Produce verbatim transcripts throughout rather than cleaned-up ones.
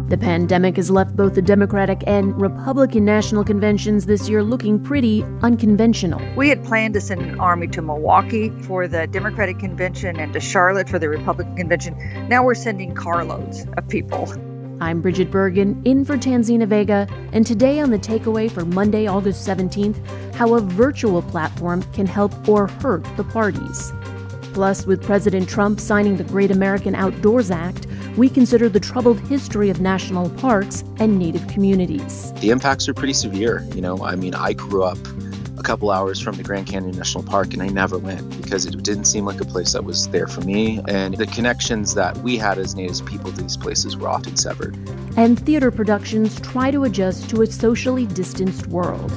The pandemic has left both the Democratic and Republican national conventions this year looking pretty unconventional. We had planned to send an army to Milwaukee for the Democratic convention and to Charlotte for the Republican convention. Now we're sending carloads of people. I'm Bridget Bergen, in for Tanzina Vega, and today on The Takeaway for Monday, August seventeenth, how a virtual platform can help or hurt the parties. Plus, with President Trump signing the Great American Outdoors Act, we consider the troubled history of national parks and Native communities. The impacts are pretty severe. You know, I mean, I grew up a couple hours from the Grand Canyon National Park, and I never went because it didn't seem like a place that was there for me. And the connections that we had as Native people to these places were often severed. And theater productions try to adjust to a socially distanced world.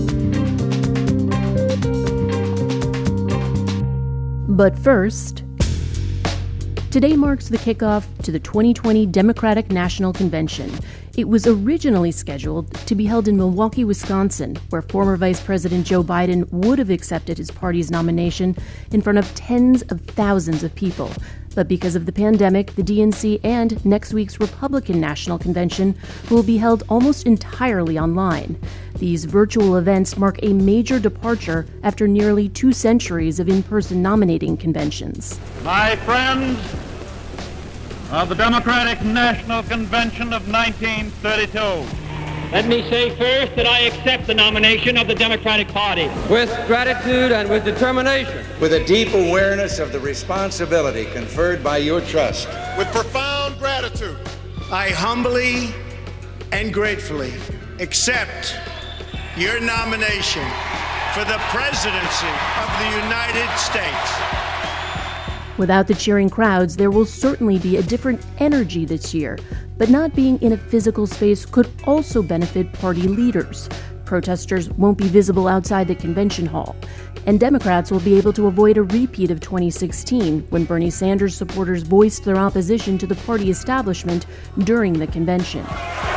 But first, today marks the kickoff to the twenty twenty Democratic National Convention. It was originally scheduled to be held in Milwaukee, Wisconsin, where former Vice President Joe Biden would have accepted his party's nomination in front of tens of thousands of people. But because of the pandemic, the D N C and next week's Republican National Convention will be held almost entirely online. These virtual events mark a major departure after nearly two centuries of in-person nominating conventions. My friends of the Democratic National Convention of nineteen thirty-two. Let me say first that I accept the nomination of the Democratic Party. With gratitude and with determination. With a deep awareness of the responsibility conferred by your trust. With profound gratitude. I humbly and gratefully accept your nomination for the presidency of the United States. Without the cheering crowds, there will certainly be a different energy this year. But not being in a physical space could also benefit party leaders. Protesters won't be visible outside the convention hall. And Democrats will be able to avoid a repeat of twenty sixteen, when Bernie Sanders supporters voiced their opposition to the party establishment during the convention.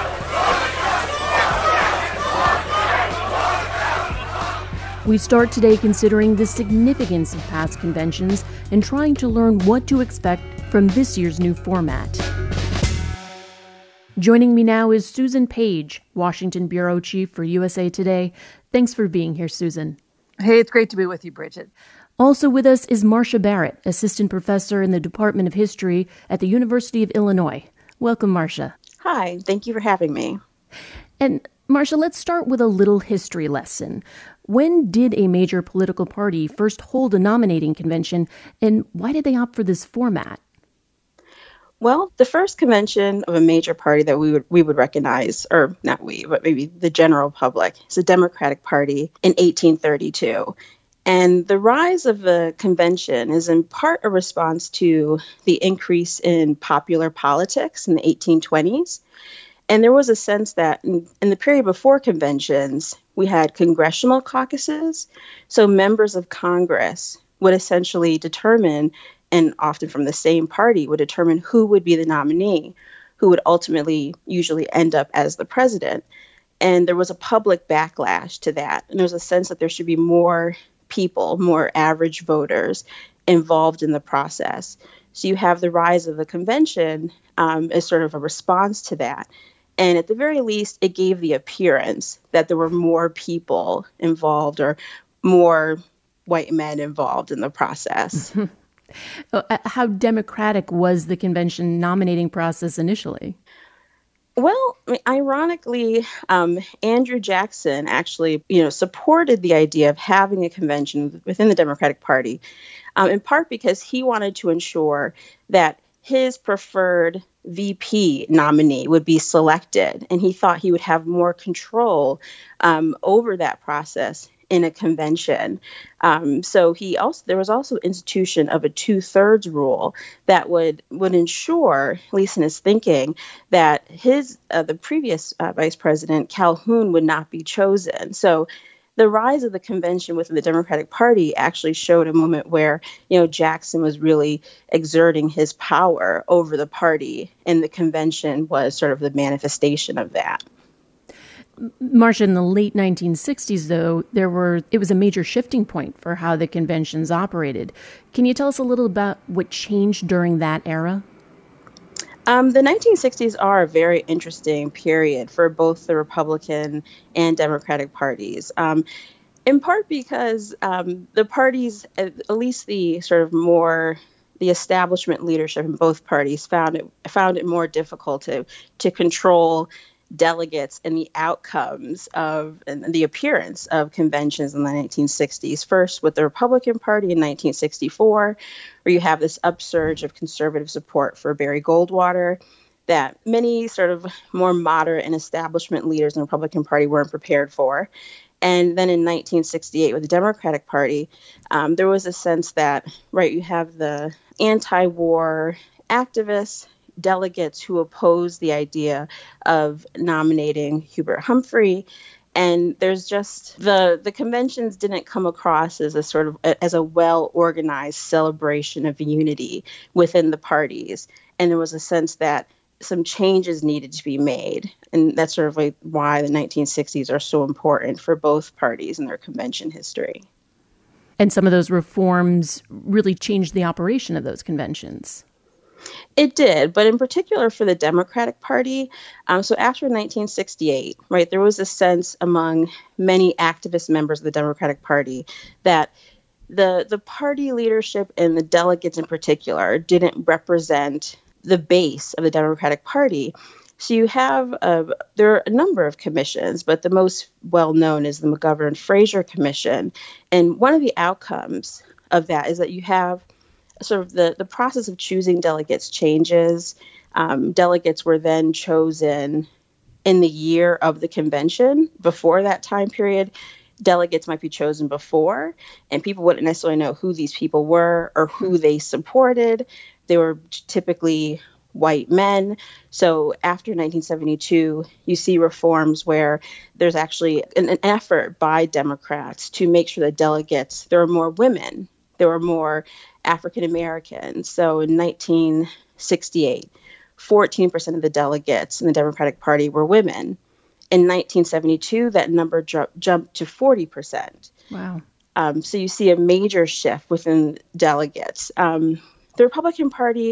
We start today considering the significance of past conventions and trying to learn what to expect from this year's new format. Joining me now is Susan Page, Washington Bureau Chief for U S A Today. Thanks for being here, Susan. Hey, it's great to be with you, Bridget. Also with us is Marcia Barrett, Assistant Professor in the Department of History at the University of Illinois. Welcome, Marcia. Hi, thank you for having me. And Marcia, let's start with a little history lesson. When did a major political party first hold a nominating convention, and why did they opt for this format? Well, the first convention of a major party that we would we would recognize, or not we, but maybe the general public, is the Democratic Party in eighteen thirty-two. And the rise of the convention is in part a response to the increase in popular politics in the eighteen twenties. And there was a sense that in, in the period before conventions, we had congressional caucuses. So members of Congress would essentially determine, and often from the same party, would determine who would be the nominee, who would ultimately usually end up as the president. And there was a public backlash to that. And there was a sense that there should be more people, more average voters involved in the process. So you have the rise of the convention um, as sort of a response to that. And at the very least, it gave the appearance that there were more people involved or more white men involved in the process. How democratic was the convention nominating process initially? Well, I mean, ironically, um, Andrew Jackson actually, you know, supported the idea of having a convention within the Democratic Party, um, in part because he wanted to ensure that his preferred V P nominee would be selected, and he thought he would have more control um, over that process in a convention. Um, so he also there was also institution of a two-thirds rule that would would ensure, at least in his thinking, that his uh, the previous uh, vice president Calhoun would not be chosen. So the rise of the convention within the Democratic Party actually showed a moment where, you know, Jackson was really exerting his power over the party, and the convention was sort of the manifestation of that. Marcia, in the late nineteen sixties, though, there were it was a major shifting point for how the conventions operated. Can you tell us a little about what changed during that era? Um, the nineteen sixties are a very interesting period for both the Republican and Democratic parties, um, in part because um, the parties, at least the sort of more the establishment leadership in both parties, found it found it more difficult to to control delegates and the outcomes of and the appearance of conventions in the nineteen sixties. First, with the Republican Party in nineteen sixty-four, where you have this upsurge of conservative support for Barry Goldwater that many sort of more moderate and establishment leaders in the Republican Party weren't prepared for. And then in nineteen sixty-eight, with the Democratic Party, um, there was a sense that, right, you have the anti-war activists, delegates who opposed the idea of nominating Hubert Humphrey. And there's just the the conventions didn't come across as a sort of as a well-organized celebration of unity within the parties. And there was a sense that some changes needed to be made. And that's sort of like why the nineteen sixties are so important for both parties in their convention history. And some of those reforms really changed the operation of those conventions. It did, but in particular for the Democratic Party. Um, so after nineteen sixty-eight, right, there was a sense among many activist members of the Democratic Party that the the party leadership and the delegates in particular didn't represent the base of the Democratic Party. So you have, uh, there are a number of commissions, but the most well-known is the McGovern-Fraser Commission. And one of the outcomes of that is that you have sort of the, the process of choosing delegates changes. Um, delegates were then chosen in the year of the convention. Before that time period, delegates might be chosen before, and people wouldn't necessarily know who these people were or who they supported. They were typically white men. So after nineteen seventy-two, you see reforms where there's actually an, an effort by Democrats to make sure that delegates, there are more women, there were more African Americans. So in nineteen sixty-eight, fourteen percent of the delegates in the Democratic Party were women. In nineteen seventy-two, that number ju- jumped to forty percent. Wow. Um, so you see a major shift within delegates. Um, the Republican Party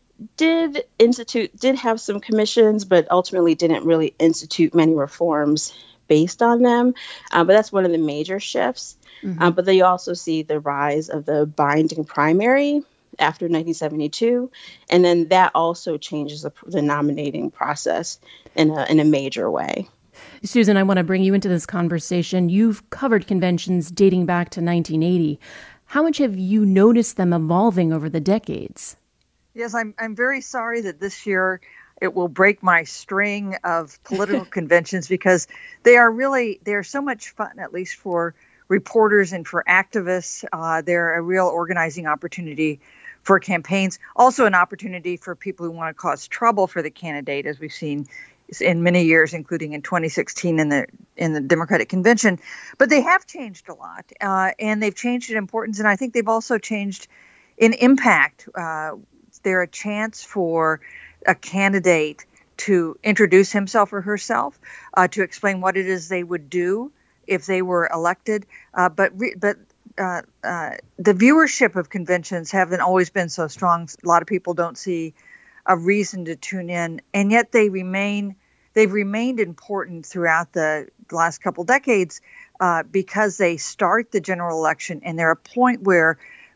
did institute, did have some commissions, but ultimately didn't really institute many reforms based on them. Uh, but that's one of the major shifts. Mm-hmm. Uh, but they also see the rise of the binding primary after nineteen seventy-two. And then that also changes the, the nominating process in a, in a major way. Susan, I want to bring you into this conversation. You've covered conventions dating back to nineteen eighty. How much have you noticed them evolving over the decades? Yes, I'm I'm very sorry that this year it will break my string of political conventions because they are really, they are so much fun, at least for reporters and for activists. Uh, they're a real organizing opportunity for campaigns. Also an opportunity for people who want to cause trouble for the candidate, as we've seen in many years, including in twenty sixteen in the in the Democratic Convention. But they have changed a lot, uh, and they've changed in importance, and I think they've also changed in impact. Uh, they're a chance for a candidate to introduce himself or herself, uh, to explain what it is they would do if they were elected. Uh, but re- but uh, uh, the viewership of conventions haven't always been so strong. A lot of people don't see a reason to tune in, and yet they remain. They've remained important throughout the last couple decades uh, because they start the general election, and they're a point where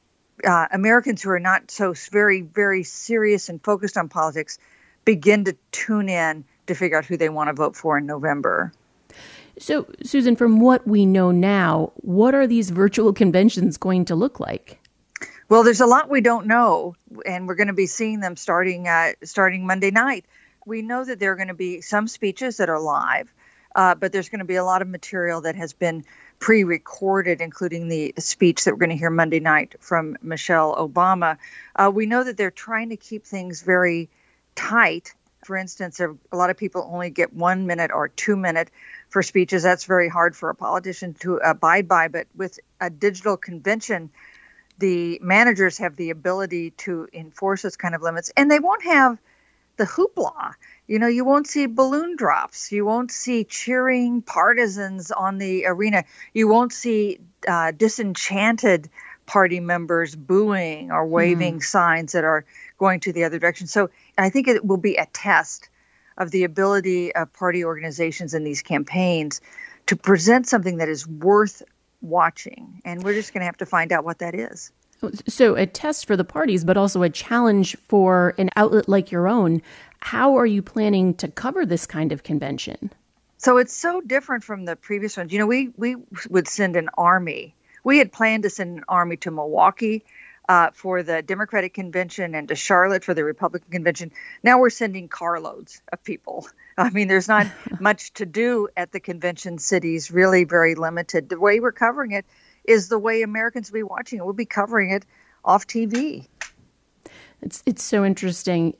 uh, Americans who are not so very, very serious and focused on politics begin to tune in to figure out who they want to vote for in November. So, Susan, from what we know now, what are these virtual conventions going to look like? Well, there's a lot we don't know, and we're going to be seeing them starting uh, starting Monday night. We know that there are going to be some speeches that are live, uh, but there's going to be a lot of material that has been pre-recorded, including the speech that we're going to hear Monday night from Michelle Obama. Uh, we know that they're trying to keep things very tight. For instance, a lot of people only get one minute or two minute for speeches. That's very hard for a politician to abide by. But with a digital convention, the managers have the ability to enforce those kind of limits, and they won't have the hoopla. You know, you won't see balloon drops. You won't see cheering partisans on the arena. You won't see uh, disenchanted party members booing or waving mm. signs that are going to the other direction. So I think it will be a test of the ability of party organizations in these campaigns to present something that is worth watching. And we're just going to have to find out what that is. So a test for the parties, but also a challenge for an outlet like your own. How are you planning to cover this kind of convention? So it's so different from the previous ones. You know, we, we would send an army. We had planned to send an army to Milwaukee uh, for the Democratic convention and to Charlotte for the Republican convention. Now we're sending carloads of people. I mean, there's not much to do at the convention cities, really very limited. The way we're covering it is the way Americans will be watching it. We'll be covering it off T V. It's, it's so interesting.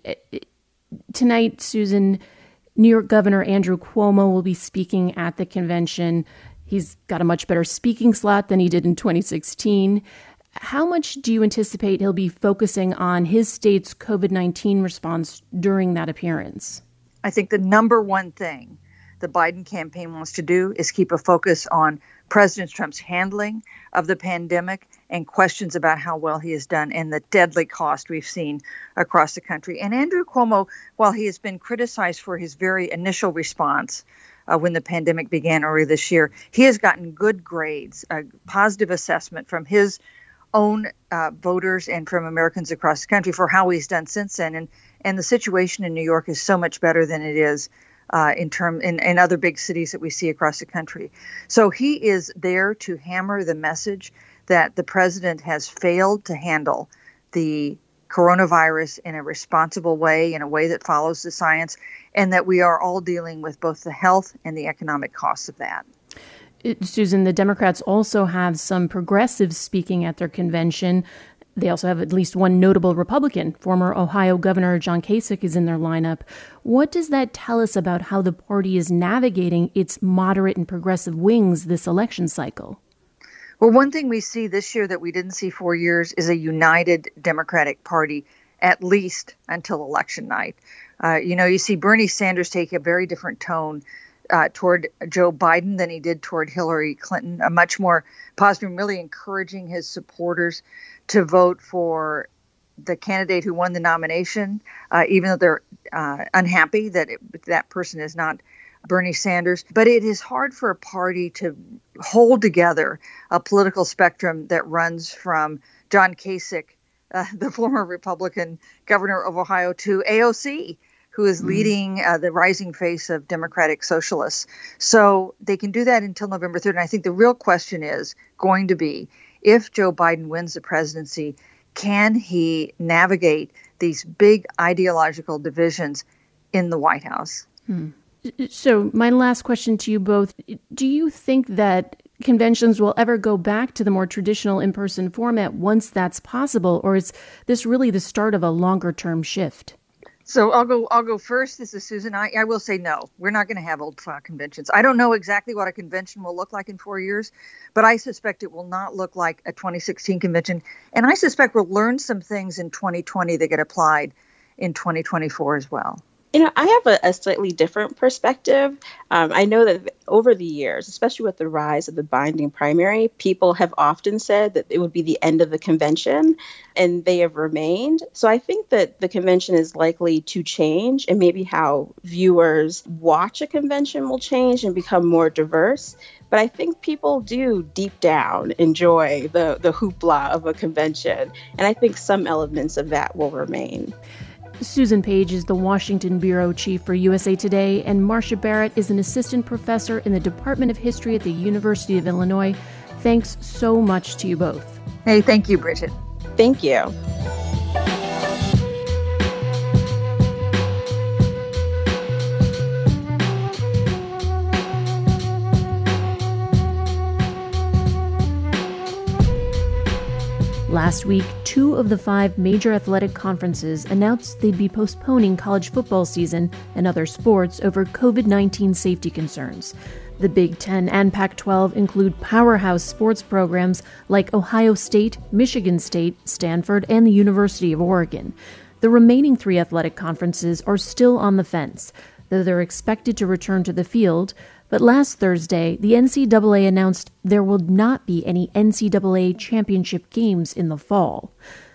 Tonight, Susan, New York Governor Andrew Cuomo will be speaking at the convention. He's got a much better speaking slot than he did in twenty sixteen. How much do you anticipate he'll be focusing on his state's COVID nineteen response during that appearance? I think the number one thing the Biden campaign wants to do is keep a focus on President Trump's handling of the pandemic and questions about how well he has done and the deadly cost we've seen across the country. And Andrew Cuomo, while he has been criticized for his very initial response uh, when the pandemic began earlier this year, he has gotten good grades, a positive assessment from his own uh, voters and from Americans across the country for how he's done since then. And and the situation in New York is so much better than it is uh, in term in, in other big cities that we see across the country. So he is there to hammer the message that the president has failed to handle the coronavirus in a responsible way, in a way that follows the science, and that we are all dealing with both the health and the economic costs of that. Susan, the Democrats also have some progressives speaking at their convention. They also have at least one notable Republican. Former Ohio Governor John Kasich is in their lineup. What does that tell us about how the party is navigating its moderate and progressive wings this election cycle? Well, one thing we see this year that we didn't see for years is a united Democratic Party, at least until election night. Uh, you know, you see Bernie Sanders take a very different tone Uh, toward Joe Biden than he did toward Hillary Clinton, a much more positive, really encouraging his supporters to vote for the candidate who won the nomination, uh, even though they're uh, unhappy that it, that person is not Bernie Sanders. But it is hard for a party to hold together a political spectrum that runs from John Kasich, uh, the former Republican governor of Ohio, to A O C, who is leading uh, the rising face of Democratic Socialists. So they can do that until November third. And I think the real question is going to be, if Joe Biden wins the presidency, can he navigate these big ideological divisions in the White House? Hmm. So my last question to you both, do you think that conventions will ever go back to the more traditional in-person format once that's possible, or is this really the start of a longer-term shift? So I'll go. I'll go first. This is Susan. I, I will say no. We're not going to have old-style conventions. I don't know exactly what a convention will look like in four years, but I suspect it will not look like a twenty sixteen convention. And I suspect we'll learn some things in twenty twenty that get applied in twenty twenty-four as well. You know, I have a, a slightly different perspective. Um, I know that over the years, especially with the rise of the binding primary, people have often said that it would be the end of the convention, and they have remained. So I think that the convention is likely to change, and maybe how viewers watch a convention will change and become more diverse. But I think people do deep down enjoy the, the hoopla of a convention, and I think some elements of that will remain. Susan Page is the Washington Bureau Chief for U S A Today, and Marcia Barrett is an assistant professor in the Department of History at the University of Illinois. Thanks so much to you both. Hey, thank you, Bridget. Thank you. Last week, two of the five major athletic conferences announced they'd be postponing college football season and other sports over COVID nineteen safety concerns. The Big Ten and Pac twelve include powerhouse sports programs like Ohio State, Michigan State, Stanford, and the University of Oregon. The remaining three athletic conferences are still on the fence, though they're expected to return to the field. But last Thursday, the N C double A announced there will not be any N C double A championship games in the fall.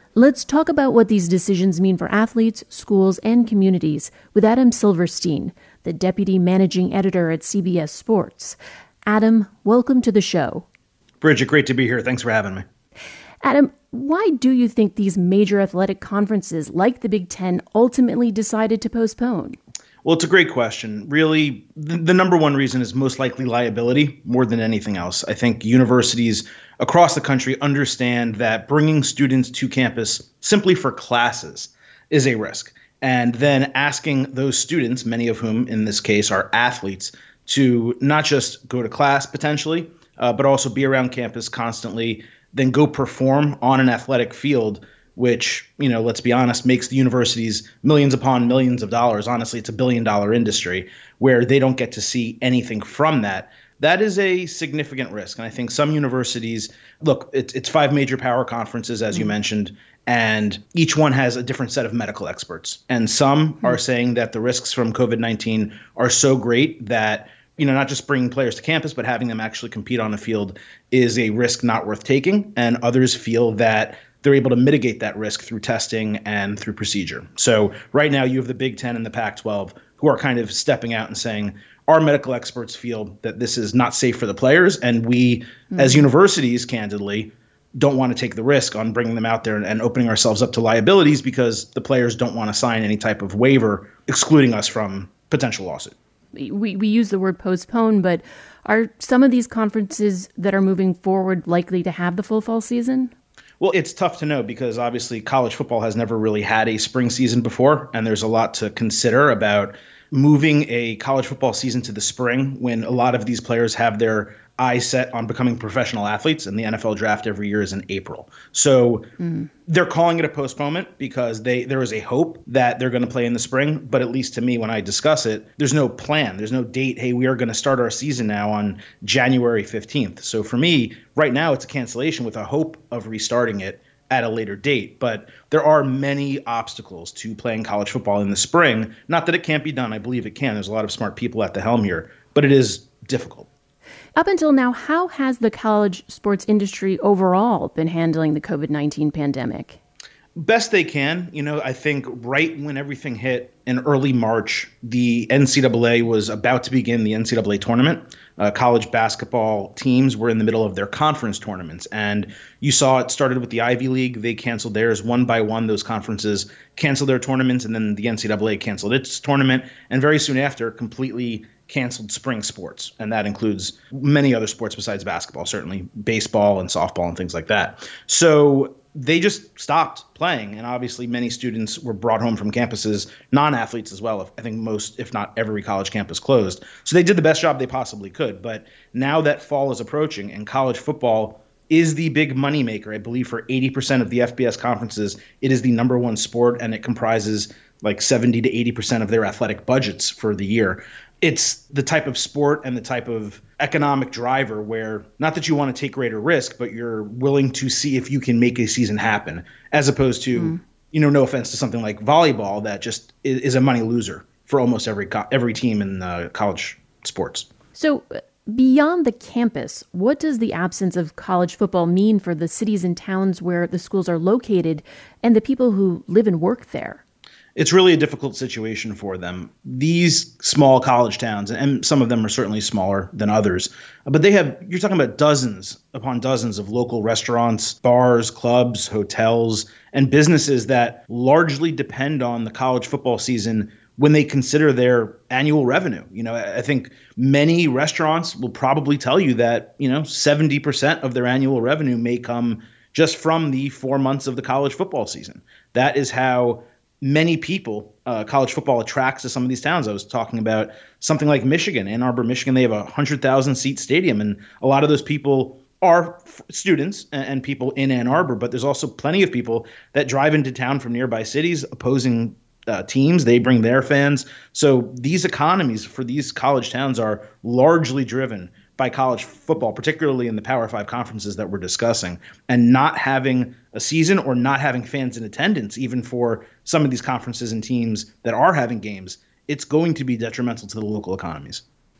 Let's talk about what these decisions mean for athletes, schools, and communities with Adam Silverstein, the deputy managing editor at C B S Sports. Adam, welcome to the show. Bridget, great to be here. Thanks for having me. Adam, why do you think these major athletic conferences like the Big Ten ultimately decided to postpone? Well, it's a great question. Really, the, the number one reason is most likely liability more than anything else. I think universities across the country understand that bringing students to campus simply for classes is a risk. And then asking those students, many of whom in this case are athletes, to not just go to class potentially, uh, but also be around campus constantly, then go perform on an athletic field, which, you know, let's be honest, makes the universities millions upon millions of dollars. Honestly, it's a billion dollar industry where they don't get to see anything from that. That is a significant risk. And I think some universities, look, it's, it's five major power conferences, as mm-hmm. you mentioned, and each one has a different set of medical experts. And some mm-hmm. are saying that the risks from COVID nineteen are so great that, you know, not just bringing players to campus, but having them actually compete on the field is a risk not worth taking. And others feel that they're able to mitigate that risk through testing and through procedure. So right now you have the Big Ten and the Pac twelve who are kind of stepping out and saying, our medical experts feel that this is not safe for the players. And we, mm-hmm. as universities, candidly, don't want to take the risk on bringing them out there and, and opening ourselves up to liabilities because the players don't want to sign any type of waiver excluding us from potential lawsuit. We, we use the word postpone, but are some of these conferences that are moving forward likely to have the full fall season? Well, it's tough to know because obviously college football has never really had a spring season before, and there's a lot to consider about moving a college football season to the spring when a lot of these players have their eyes set on becoming professional athletes, and the N F L draft every year is in April. So mm. they're calling it a postponement because they there is a hope that they're going to play in the spring. But at least to me, when I discuss it, there's no plan. There's no date. Hey, we are going to start our season now on January fifteenth. So for me, right now, it's a cancellation with a hope of restarting it at a later date. But there are many obstacles to playing college football in the spring. Not that it can't be done. I believe it can. There's a lot of smart people at the helm here, but it is difficult. Up until now, how has the college sports industry overall been handling the COVID nineteen pandemic? Best they can. You know, I think right when everything hit in early March, the N C double A was about to begin the N C double A tournament. Uh, college basketball teams were in the middle of their conference tournaments. And you saw it started with the Ivy League. They canceled theirs one by one. Those conferences canceled their tournaments. And then the N C double A canceled its tournament. And very soon after, completely canceled spring sports. And that includes many other sports besides basketball, certainly baseball and softball and things like that. So they just stopped playing. And obviously many students were brought home from campuses, non-athletes as well. I think most, if not every college campus closed. So they did the best job they possibly could. But now that fall is approaching and college football is the big moneymaker, I believe for eighty percent of the F B S conferences, it is the number one sport and it comprises like seventy to eighty percent of their athletic budgets for the year. It's the type of sport and the type of economic driver where not that you want to take greater risk, but you're willing to see if you can make a season happen, as opposed to, mm. you know, no offense to something like volleyball that just is, is a money loser for almost every co- every team in uh, college sports. So beyond the campus, what does the absence of college football mean for the cities and towns where the schools are located and the people who live and work there? It's really a difficult situation for them. These small college towns, and some of them are certainly smaller than others, but they have, you're talking about dozens upon dozens of local restaurants, bars, clubs, hotels, and businesses that largely depend on the college football season when they consider their annual revenue. You know, I think many restaurants will probably tell you that, you know, seventy percent of their annual revenue may come just from the four months of the college football season. That is how many people, uh, college football attracts to some of these towns. I was talking about something like Michigan, Ann Arbor, Michigan. They have a one hundred thousand seat stadium, and a lot of those people are f- students and, and people in Ann Arbor, but there's also plenty of people that drive into town from nearby cities opposing uh, teams. They bring their fans. So these economies for these college towns are largely driven by college football, particularly in the Power Five conferences that we're discussing, and not having a season or not having fans in attendance, even for some of these conferences and teams that are having games, it's going to be detrimental to the local economies.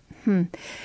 Hmm.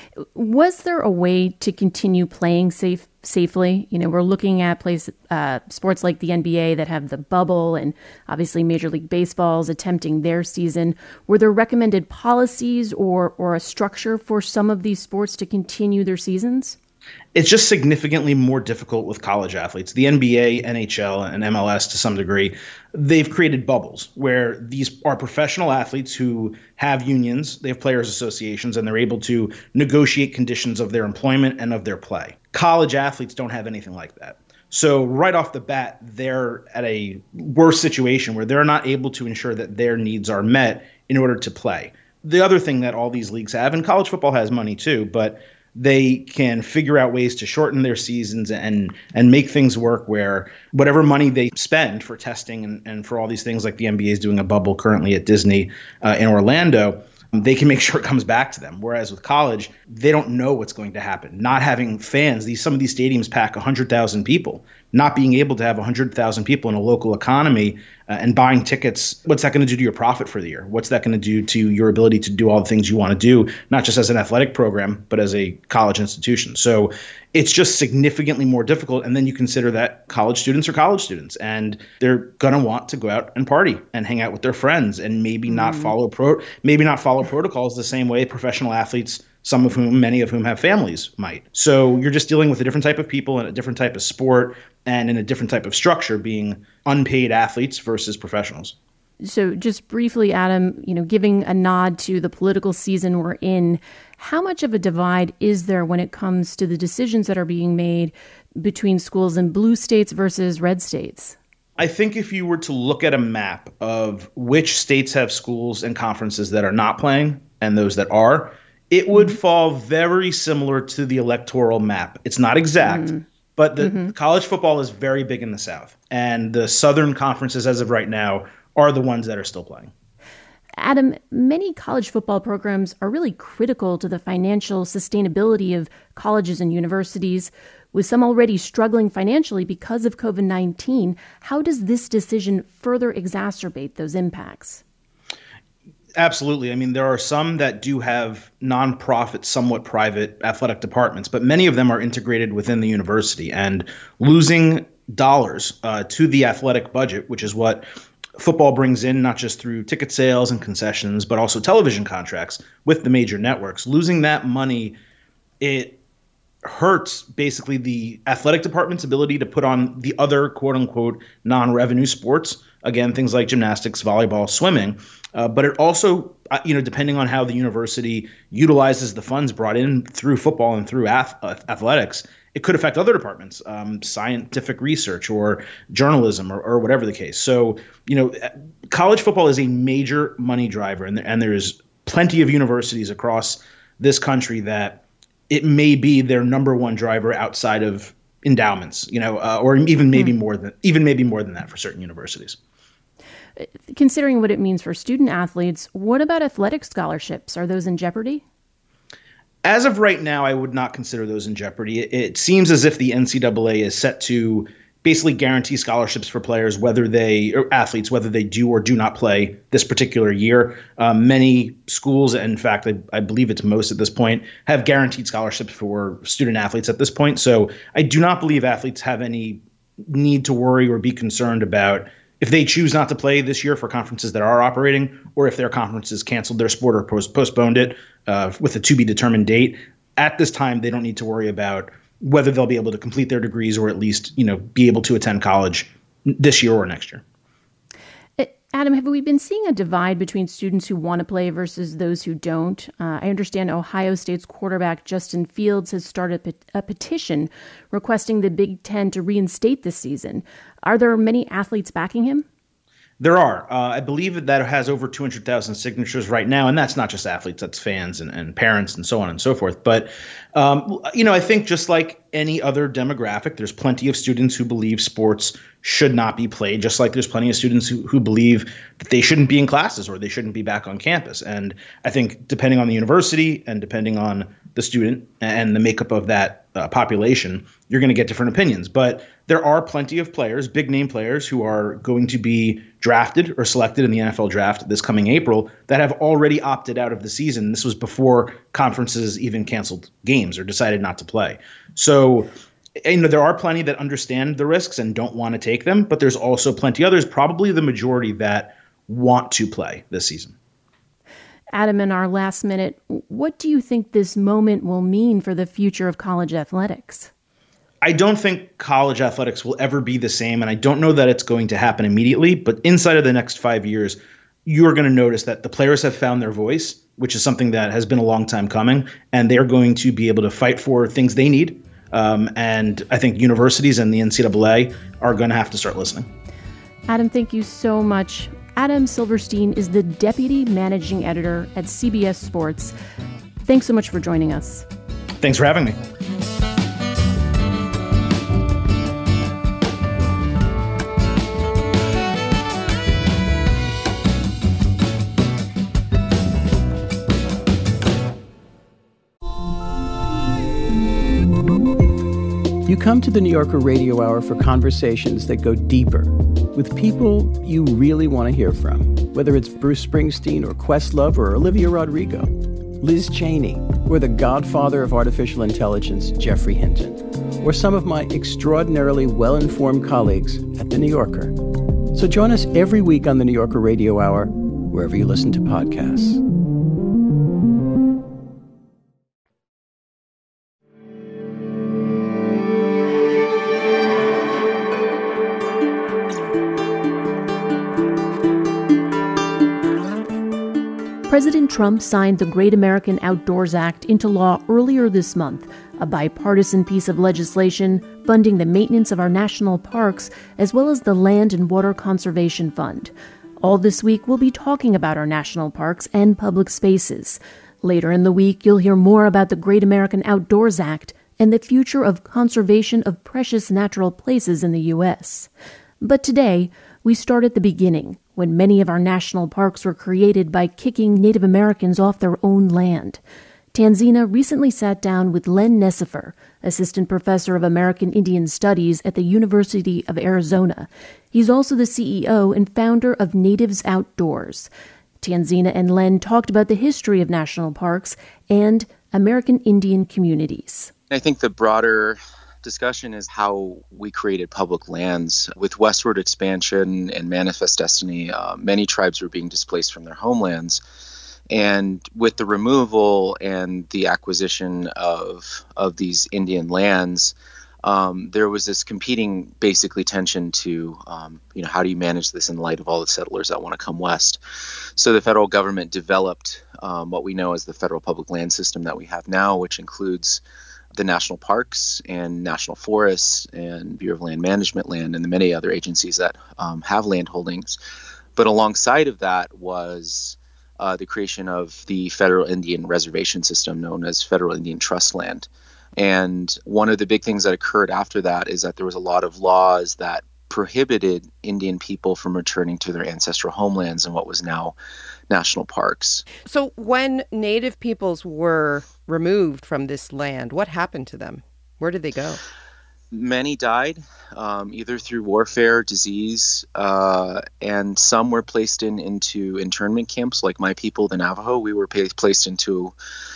Was there a way to continue playing safe safely? You know, we're looking at place, uh, sports like the N B A that have the bubble, and obviously Major League Baseball's attempting their season. Were there recommended policies or or a structure for some of these sports to continue their seasons? It's just significantly more difficult with college athletes. The N B A, N H L, and M L S to some degree, they've created bubbles where these are professional athletes who have unions, they have players' associations, and they're able to negotiate conditions of their employment and of their play. College athletes don't have anything like that. So right off the bat, they're at a worse situation where they're not able to ensure that their needs are met in order to play. The other thing that all these leagues have, and college football has money too, but they can figure out ways to shorten their seasons and and make things work where whatever money they spend for testing and, and for all these things, like the N B A is doing a bubble currently at Disney uh, in Orlando, they can make sure it comes back to them. Whereas with college, they don't know what's going to happen. Not having fans, these some of these stadiums pack one hundred thousand people. Not being able to have one hundred thousand people in a local economy uh, and buying tickets, what's that going to do to your profit for the year? What's that going to do to your ability to do all the things you want to do, not just as an athletic program, but as a college institution? So it's just significantly more difficult. And then you consider that college students are college students, and they're going to want to go out and party and hang out with their friends and maybe mm. not follow pro, maybe not follow protocols the same way professional athletes, some of whom, many of whom have families, might. So you're just dealing with a different type of people and a different type of sport and in a different type of structure, being unpaid athletes versus professionals. So just briefly, Adam, you know, giving a nod to the political season we're in, how much of a divide is there when it comes to the decisions that are being made between schools in blue states versus red states? I think if you were to look at a map of which states have schools and conferences that are not playing and those that are, it would fall very similar to the electoral map. It's not exact, mm. but the mm-hmm. college football is very big in the South. And the Southern conferences, as of right now, are the ones that are still playing. Adam, many college football programs are really critical to the financial sustainability of colleges and universities. With some already struggling financially because of COVID nineteen, how does this decision further exacerbate those impacts? Absolutely. I mean, there are some that do have nonprofit, somewhat private athletic departments, but many of them are integrated within the university. And losing dollars uh, to the athletic budget, which is what football brings in, not just through ticket sales and concessions, but also television contracts with the major networks, losing that money, it hurts basically the athletic department's ability to put on the other quote unquote non-revenue sports. Again, things like gymnastics, volleyball, swimming. Uh, but it also, uh, you know, depending on how the university utilizes the funds brought in through football and through ath- uh, athletics, it could affect other departments, um, scientific research or journalism or, or whatever the case. So, you know, college football is a major money driver, and, and there's plenty of universities across this country that it may be their number one driver outside of endowments, you know, uh, or even maybe hmm. more than even maybe more than that for certain universities. Considering what it means for student athletes, what about athletic scholarships? Are those in jeopardy? As of right now, I would not consider those in jeopardy. It, it seems as if the N C double A is set to basically guarantee scholarships for players, whether they or athletes, whether they do or do not play this particular year. Um, many schools, in fact, I, I believe it's most at this point, have guaranteed scholarships for student athletes at this point. So I do not believe athletes have any need to worry or be concerned about if they choose not to play this year for conferences that are operating, or if their conferences canceled their sport or post- postponed it uh, with a to-be-determined date. At this time, they don't need to worry about whether they'll be able to complete their degrees or at least, you know, be able to attend college this year or next year. Adam, have we been seeing a divide between students who want to play versus those who don't? Uh, I understand Ohio State's quarterback Justin Fields has started a petition requesting the Big Ten to reinstate this season. Are there many athletes backing him? There are. Uh, I believe that has over two hundred thousand signatures right now, and that's not just athletes, that's fans and, and parents and so on and so forth. But, um, you know, I think just like any other demographic, there's plenty of students who believe sports should not be played, just like there's plenty of students who, who believe that they shouldn't be in classes or they shouldn't be back on campus. And I think depending on the university and depending on the student and the makeup of that uh, population, you're going to get different opinions. But there are plenty of players, big name players, who are going to be drafted or selected in the N F L draft this coming April that have already opted out of the season. This was before conferences even canceled games or decided not to play. So, you know, there are plenty that understand the risks and don't want to take them, but there's also plenty others, probably the majority, that want to play this season. Adam, in our last minute, what do you think this moment will mean for the future of college athletics? I don't think college athletics will ever be the same, and I don't know that it's going to happen immediately, but inside of the next five years, you're going to notice that the players have found their voice, which is something that has been a long time coming, and they're going to be able to fight for things they need. Um, and I think universities and the N C double A are going to have to start listening. Adam, thank you so much. Adam Silverstein is the Deputy Managing Editor at C B S Sports. Thanks so much for joining us. Thanks for having me. You come to the New Yorker Radio Hour for conversations that go deeper with people you really want to hear from, whether it's Bruce Springsteen or Questlove or Olivia Rodrigo, Liz Cheney, or the godfather of artificial intelligence, Geoffrey Hinton, or some of my extraordinarily well-informed colleagues at The New Yorker. So join us every week on the New Yorker Radio Hour, wherever you listen to podcasts. President Trump signed the Great American Outdoors Act into law earlier this month, a bipartisan piece of legislation funding the maintenance of our national parks as well as the Land and Water Conservation Fund. All this week, we'll be talking about our national parks and public spaces. Later in the week, you'll hear more about the Great American Outdoors Act and the future of conservation of precious natural places in the U S. But today, we start at the beginning, when many of our national parks were created by kicking Native Americans off their own land. Tanzina recently sat down with Len Nesifer, assistant professor of American Indian Studies at the University of Arizona. He's also the C E O and founder of Natives Outdoors. Tanzina and Len talked about the history of national parks and American Indian communities. I think the broader discussion is how we created public lands. With westward expansion and Manifest Destiny, uh, many tribes were being displaced from their homelands. And with the removal and the acquisition of of these Indian lands, um, there was this competing, basically, tension to, um, you know, how do you manage this in light of all the settlers that want to come west? So the federal government developed um, what we know as the federal public land system that we have now, which includes the national parks and national forests and Bureau of Land Management land and the many other agencies that um, have land holdings. But alongside of that was uh, the creation of the federal Indian reservation system known as Federal Indian Trust Land. And one of the big things that occurred after that is that there was a lot of laws that prohibited Indian people from returning to their ancestral homelands in what was now national parks. So when Native peoples were removed from this land, what happened to them? Where did they go? Many died, um, either through warfare, disease, uh, and some were placed in into internment camps, like my people, the Navajo. We were pa- placed into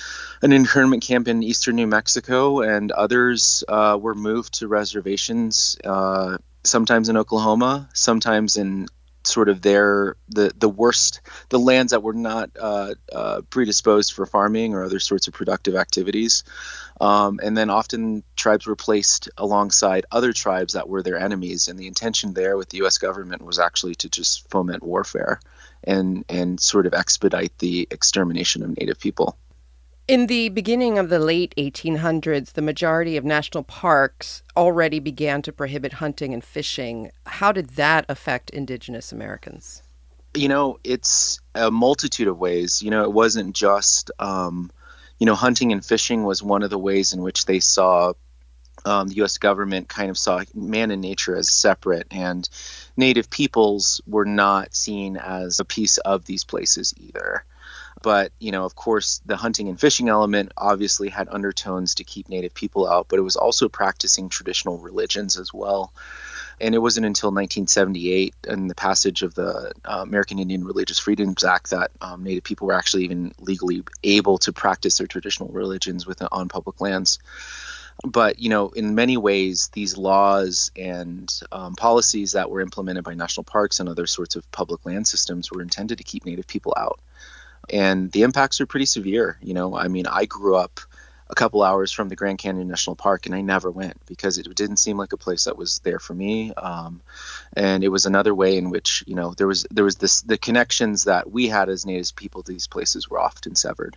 an internment camp in eastern New Mexico, and others uh, were moved to reservations, uh, sometimes in Oklahoma, sometimes in sort of their the the worst the lands that were not uh, uh, predisposed for farming or other sorts of productive activities, um, and then often tribes were placed alongside other tribes that were their enemies, and the intention there with the U S government was actually to just foment warfare and and sort of expedite the extermination of Native people. In the beginning of the late eighteen hundreds, the majority of national parks already began to prohibit hunting and fishing. How did that affect Indigenous Americans? You know, it's a multitude of ways. You know, it wasn't just, um, you know, hunting and fishing was one of the ways in which they saw, um, the U S government kind of saw man and nature as separate, and Native peoples were not seen as a piece of these places either. But, you know, of course, the hunting and fishing element obviously had undertones to keep Native people out, but it was also practicing traditional religions as well. And it wasn't until nineteen seventy-eight and the passage of the uh, American Indian Religious Freedoms Act that um, Native people were actually even legally able to practice their traditional religions within, on public lands. But, you know, in many ways, these laws and um, policies that were implemented by national parks and other sorts of public land systems were intended to keep Native people out. And the impacts are pretty severe. You know, I mean, I grew up a couple hours from the Grand Canyon National Park, and I never went because it didn't seem like a place that was there for me. Um, and it was another way in which, you know, there was there was this the connections that we had as Native people to these places were often severed.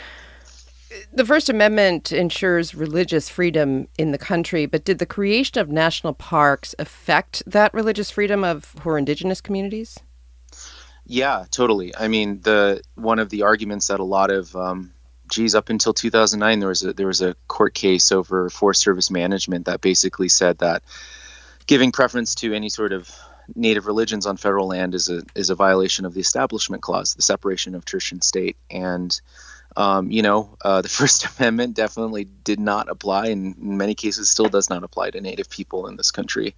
The First Amendment ensures religious freedom in the country, but did the creation of national parks affect that religious freedom of who are indigenous communities? Yeah, totally. I mean, the one of the arguments that a lot of, um, geez, up until two thousand nine, there was a there was a court case over Forest Service management that basically said that giving preference to any sort of Native religions on federal land is a is a violation of the Establishment Clause, the separation of church and state. And um, you know, uh, the First Amendment definitely did not apply, and in many cases still does not apply to Native people in this country.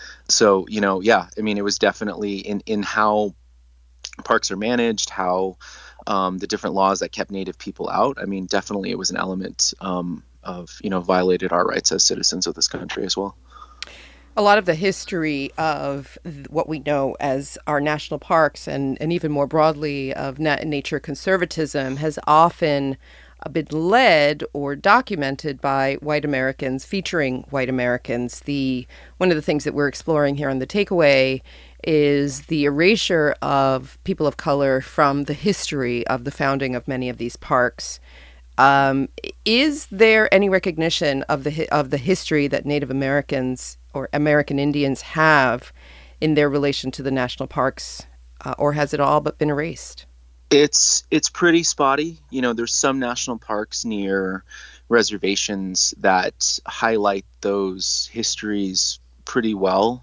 So, you know, yeah, I mean, it was definitely in in how parks are managed, how um, the different laws that kept Native people out. I mean, definitely it was an element um, of, you know, violated our rights as citizens of this country as well. A lot of the history of what we know as our national parks and, and even more broadly of na- nature conservatism has often been led or documented by white Americans, featuring white Americans. The one of the things that we're exploring here on The Takeaway is the erasure of people of color from the history of the founding of many of these parks. Um, is there any recognition of the of the history that Native Americans or American Indians have in their relation to the national parks, uh, or has it all but been erased? It's it's pretty spotty. You know, there's some national parks near reservations that highlight those histories pretty well.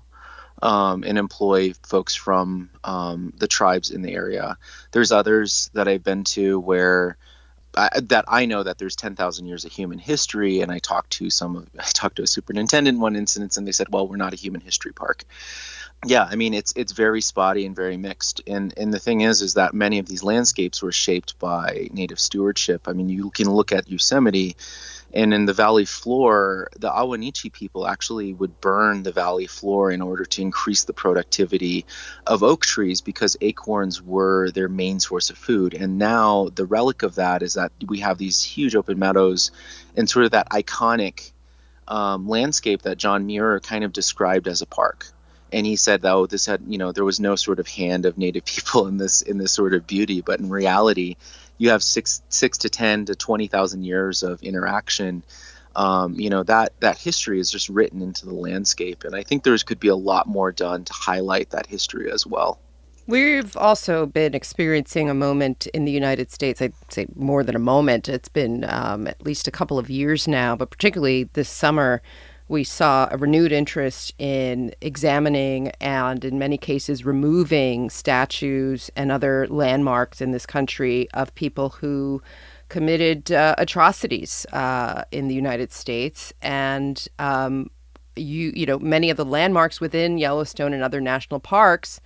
Um, and employ folks from um, the tribes in the area. There's others that I've been to where I, that I know that there's ten thousand years of human history, and I talked to some of I talked to a superintendent in one instance, and they said, "Well, we're not a human history park." Yeah, I mean, it's it's very spotty and very mixed. And and the thing is, is that many of these landscapes were shaped by Native stewardship. I mean, you can look at Yosemite. And in the valley floor, the Ahwahneechee people actually would burn the valley floor in order to increase the productivity of oak trees because acorns were their main source of food. And now the relic of that is that we have these huge open meadows and sort of that iconic um, landscape that John Muir kind of described as a park. And he said, oh, this had, you know, there was no sort of hand of Native people in this in this sort of beauty. But in reality, you have six six to ten to twenty thousand years of interaction. Um, you know, that that history is just written into the landscape. And I think there could be a lot more done to highlight that history as well. We've also been experiencing a moment in the United States, I'd say more than a moment. It's been um, at least a couple of years now, but particularly this summer, we saw a renewed interest in examining and, in many cases, removing statues and other landmarks in this country of people who committed uh, atrocities uh, in the United States. And, um, you, you know, many of the landmarks within Yellowstone and other national parks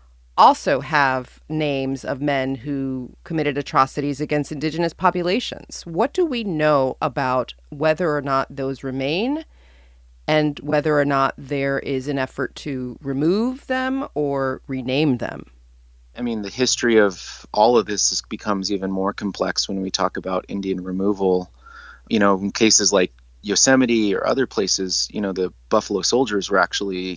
also have names of men who committed atrocities against indigenous populations. What do we know about whether or not those remain, and whether or not there is an effort to remove them or rename them? I mean, the history of all of this is, becomes even more complex when we talk about Indian removal. You know, in cases like Yosemite or other places, you know, the Buffalo Soldiers were actually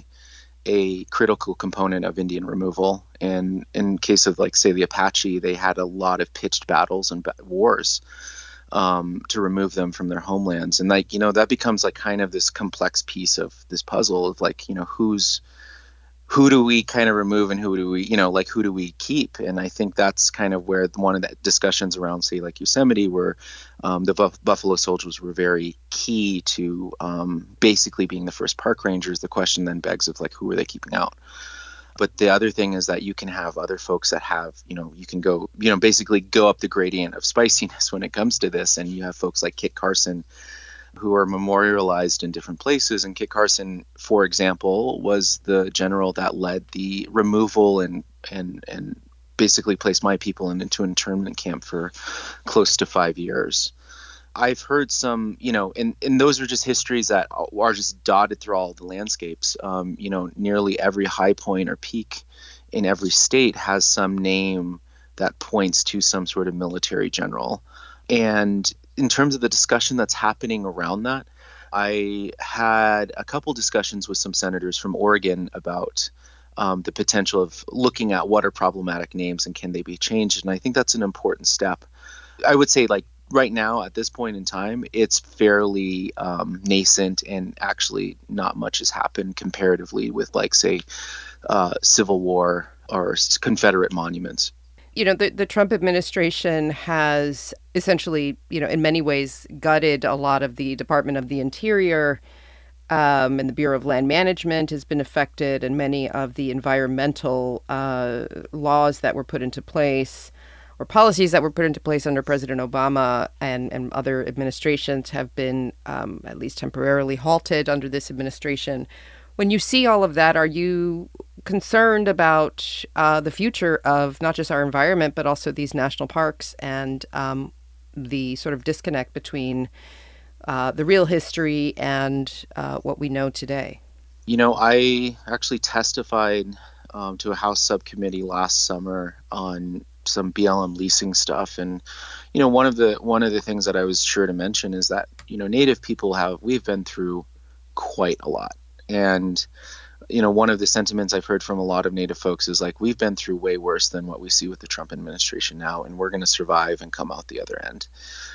a critical component of Indian removal. And in case of, like, say, the Apache, they had a lot of pitched battles and wars Um, to remove them from their homelands. And, like, you know, that becomes like kind of this complex piece of this puzzle of, like, you know, who's, who do we kind of remove and who do we, you know, like, who do we keep? And I think that's kind of where one of the discussions around, say, like Yosemite, where um, the Buff- Buffalo Soldiers were very key to um, basically being the first park rangers. The question then begs of, like, who are they keeping out? But the other thing is that you can have other folks that have, you know, you can go, you know, basically go up the gradient of spiciness when it comes to this. And you have folks like Kit Carson who are memorialized in different places. And Kit Carson, for example, was the general that led the removal and and and basically placed my people in, into an internment camp for close to five years. I've heard some, you know, and, and those are just histories that are just dotted through all the landscapes. Um, you know, nearly every high point or peak in every state has some name that points to some sort of military general. And in terms of the discussion that's happening around that, I had a couple discussions with some senators from Oregon about um, the potential of looking at what are problematic names and can they be changed. And I think that's an important step. I would say, like, right now, at this point in time, it's fairly um, nascent, and actually not much has happened comparatively with, like, say, uh, Civil War or Confederate monuments. You know, the, the Trump administration has essentially, you know, in many ways gutted a lot of the Department of the Interior, um, and the Bureau of Land Management has been affected, and many of the environmental uh, laws that were put into place or policies that were put into place under President Obama and, and other administrations have been um, at least temporarily halted under this administration. When you see all of that, are you concerned about uh, the future of not just our environment, but also these national parks and um, the sort of disconnect between uh, the real history and uh, what we know today? You know, I actually testified um, to a House subcommittee last summer on some B L M leasing stuff. And, you know, one of the one of the things that I was sure to mention is that, you know, Native people have, we've been through quite a lot. And, you know, one of the sentiments I've heard from a lot of Native folks is like, we've been through way worse than what we see with the Trump administration now, and we're going to survive and come out the other end.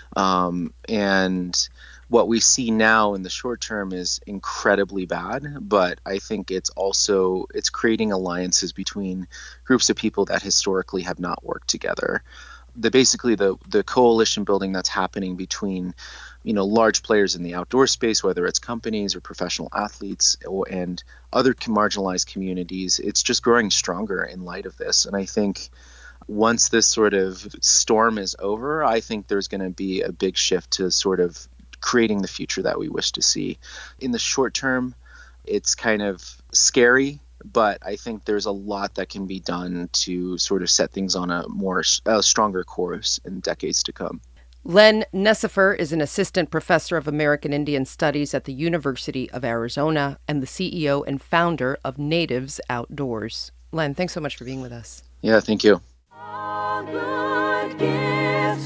Um, and what we see now in the short term is incredibly bad, but I think it's also, it's creating alliances between groups of people that historically have not worked together. The basically the the coalition building that's happening between, you know, large players in the outdoor space, whether it's companies or professional athletes or, and other marginalized communities, it's just growing stronger in light of this. And I think once this sort of storm is over, I think there's going to be a big shift to sort of creating the future that we wish to see. In the short term, it's kind of scary, but I think there's a lot that can be done to sort of set things on a more uh, stronger course in decades to come. Len Necefer is an assistant professor of American Indian Studies at the University of Arizona and the C E O and founder of Natives Outdoors. Len, thanks so much for being with us. Yeah, thank you. All good gifts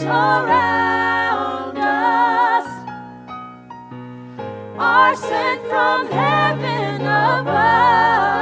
around us are sent from heaven above.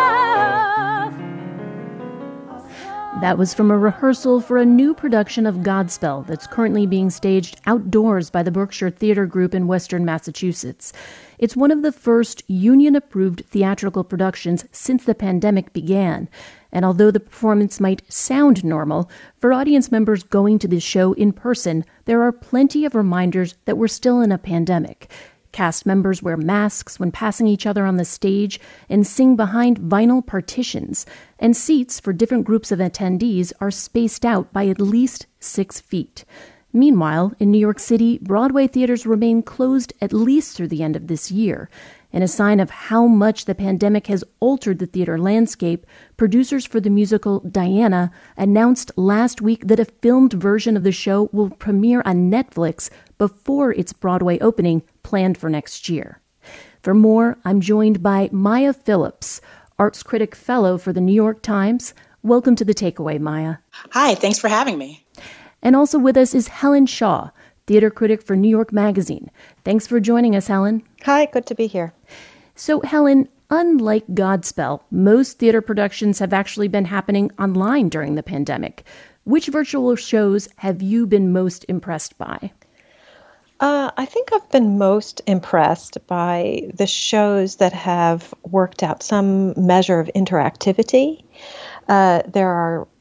That was from a rehearsal for a new production of Godspell that's currently being staged outdoors by the Berkshire Theater Group in Western Massachusetts. It's one of the first union-approved theatrical productions since the pandemic began. And although the performance might sound normal, for audience members going to this show in person, there are plenty of reminders that we're still in a pandemic. Cast members wear masks when passing each other on the stage and sing behind vinyl partitions, and seats for different groups of attendees are spaced out by at least six feet. Meanwhile, in New York City, Broadway theaters remain closed at least through the end of this year. In a sign of how much the pandemic has altered the theater landscape, producers for the musical Diana announced last week that a filmed version of the show will premiere on Netflix before its Broadway opening planned for next year. For more, I'm joined by Maya Phillips, arts critic fellow for the New York Times. Welcome to The Takeaway, Maya. Hi, thanks for having me. And also with us is Helen Shaw, theater critic for New York Magazine. Thanks for joining us, Helen. Hi, good to be here. So, Helen, unlike Godspell, most theater productions have actually been happening online during the pandemic. Which virtual shows have you been most impressed by? Uh, I think I've been most impressed by the shows that have worked out some measure of interactivity. Uh, there are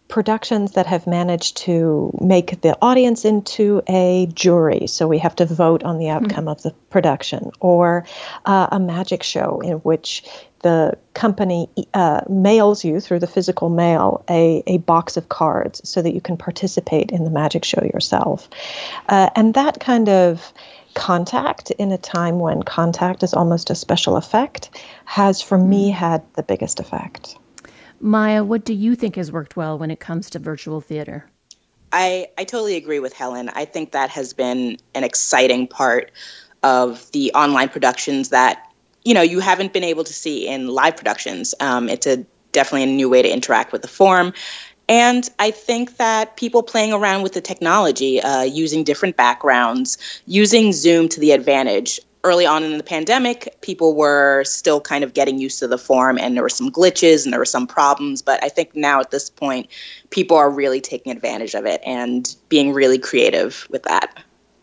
productions that have managed to make the audience into a jury, so we have to vote on the outcome mm-hmm. of the production, or uh, a magic show in which the company uh, mails you through the physical mail a, a box of cards so that you can participate in the magic show yourself. Uh, and that kind of contact in a time when contact is almost a special effect has, for me, had the biggest effect. Maya, what do you think has worked well when it comes to virtual theater? I, I totally agree with Helen. I think that has been an exciting part of the online productions that, you know, you haven't been able to see in live productions. Um, it's a definitely a new way to interact with the form. And I think that people playing around with the technology, uh, using different backgrounds, using Zoom to the advantage. Early on in the pandemic, people were still kind of getting used to the form, and there were some glitches and there were some problems. But I think now at this point, people are really taking advantage of it and being really creative with that.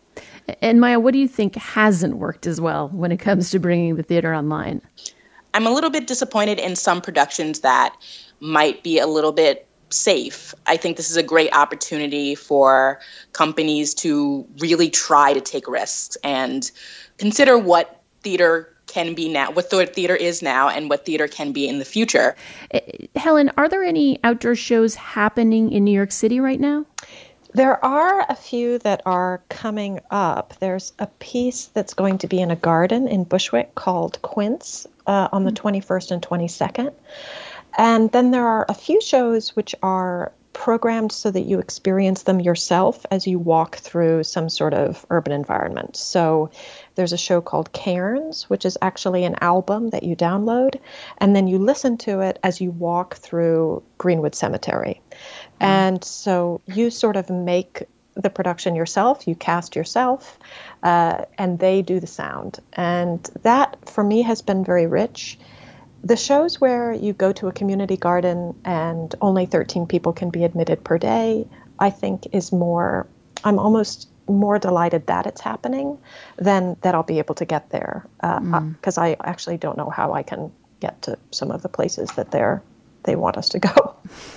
And Maya, what do you think hasn't worked as well when it comes to bringing the theater online? I'm a little bit disappointed in some productions that might be a little bit safe. I think this is a great opportunity for companies to really try to take risks and consider what theater can be now, what theater is now, and what theater can be in the future. Helen, are there any outdoor shows happening in New York City right now? There are a few that are coming up. There's a piece that's going to be in a garden in Bushwick called Quince uh, on the twenty-first and twenty-second. And then there are a few shows which are programmed so that you experience them yourself as you walk through some sort of urban environment. So there's a show called Cairns, which is actually an album that you download, and then you listen to it as you walk through Greenwood Cemetery. Mm-hmm. And so you sort of make the production yourself, you cast yourself, uh, and they do the sound. And that, for me, has been very rich. The shows where you go to a community garden and only thirteen people can be admitted per day, I think is more, I'm almost more delighted that it's happening than that I'll be able to get there. Because uh, mm. I actually don't know how I can get to some of the places that they're, they want us to go.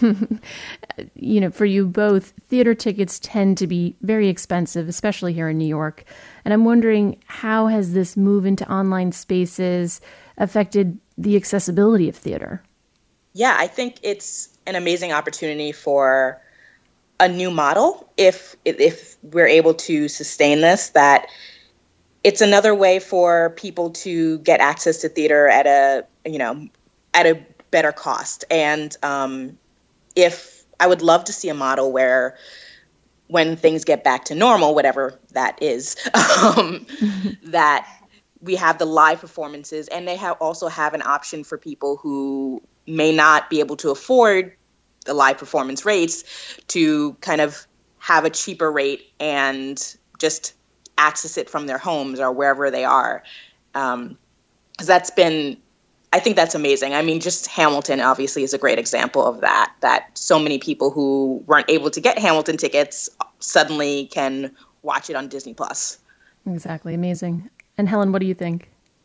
You know, for you both, theater tickets tend to be very expensive, especially here in New York. And I'm wondering, how has this move into online spaces affected the accessibility of theater? Yeah, I think it's an amazing opportunity for a new model if if we're able to sustain this, that it's another way for people to get access to theater at a, you know, at a better cost. And um, if I would love to see a model where when things get back to normal, whatever that is, um, that we have the live performances, and they have also have an option for people who may not be able to afford the live performance rates to kind of have a cheaper rate and just access it from their homes or wherever they are. Um, 'cause that's been, I think that's amazing. I mean, just Hamilton obviously is a great example of that, that so many people who weren't able to get Hamilton tickets suddenly can watch it on Disney Plus. Exactly. Amazing. And Helen, what do you think?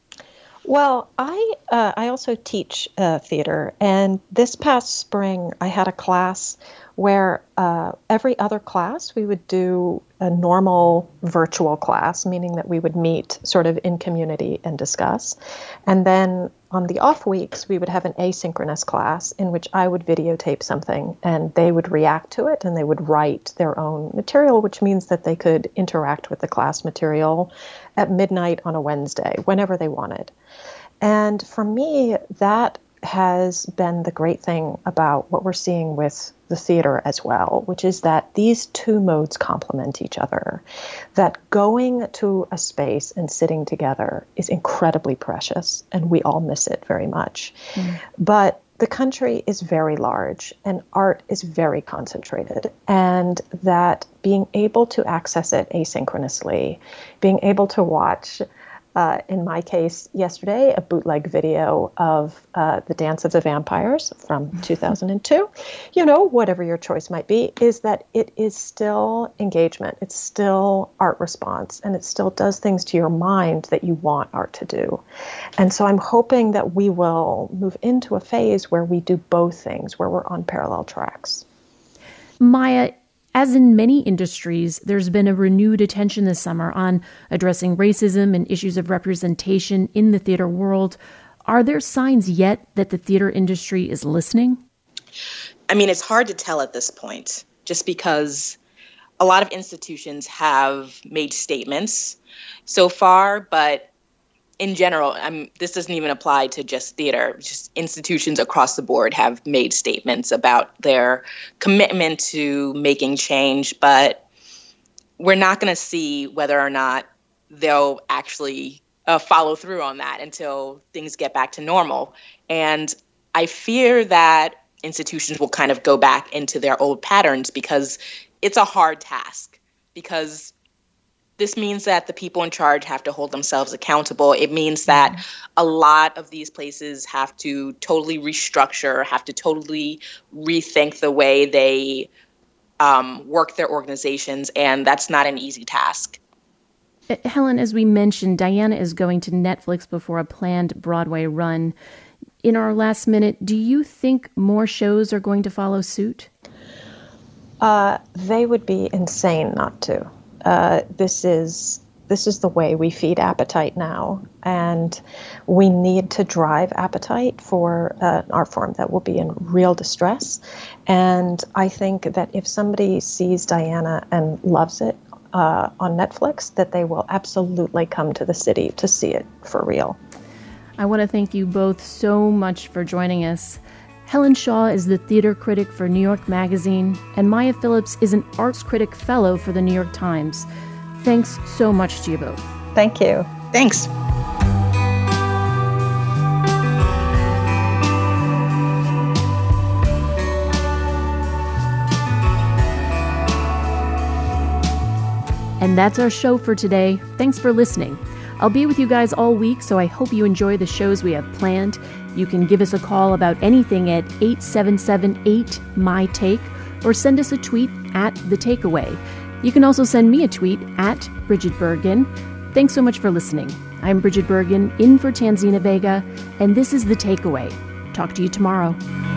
Well, I uh, I also teach uh, theater, and this past spring I had a class where uh, every other class we would do a normal virtual class, meaning that we would meet sort of in community and discuss. And then on the off weeks, we would have an asynchronous class in which I would videotape something and they would react to it and they would write their own material, which means that they could interact with the class material at midnight on a Wednesday, whenever they wanted. And for me, that has been the great thing about what we're seeing with the theater as well, which is that these two modes complement each other. That going to a space and sitting together is incredibly precious, and we all miss it very much. Mm. But the country is very large and art is very concentrated, and that being able to access it asynchronously, being able to watch Uh, in my case, yesterday, a bootleg video of uh, The Dance of the Vampires from two thousand two, you know, whatever your choice might be, is that it is still engagement. It's still art response, and it still does things to your mind that you want art to do. And so I'm hoping that we will move into a phase where we do both things, where we're on parallel tracks. Maya, as in many industries, there's been a renewed attention this summer on addressing racism and issues of representation in the theater world. Are there signs yet that the theater industry is listening? I mean, it's hard to tell at this point, just because a lot of institutions have made statements so far, but in general, I'm, this doesn't even apply to just theater. Just institutions across the board have made statements about their commitment to making change, but we're not going to see whether or not they'll actually uh, follow through on that until things get back to normal. And I fear that institutions will kind of go back into their old patterns, because it's a hard task, because this means that the people in charge have to hold themselves accountable. It means that a lot of these places have to totally restructure, have to totally rethink the way they um, work their organizations, and that's not an easy task. Helen, as we mentioned, Diana is going to Netflix before a planned Broadway run. In our last minute, do you think more shows are going to follow suit? Uh, they would be insane not to. Uh, this is this is the way we feed appetite now, and we need to drive appetite for uh, an art form that will be in real distress. And I think that if somebody sees Diana and loves it uh, on Netflix, that they will absolutely come to the city to see it for real. I want to thank you both so much for joining us. Helen Shaw is the theater critic for New York Magazine, and Maya Phillips is an arts critic fellow for the New York Times. Thanks so much to you both. Thank you. Thanks. And that's our show for today. Thanks for listening. I'll be with you guys all week, so I hope you enjoy the shows we have planned. You can give us a call about anything at eight seven seven eight, M Y Take, or send us a tweet at The Takeaway. You can also send me a tweet at Bridget Bergen. Thanks so much for listening. I'm Bridget Bergen, in for Tanzina Vega, and this is The Takeaway. Talk to you tomorrow.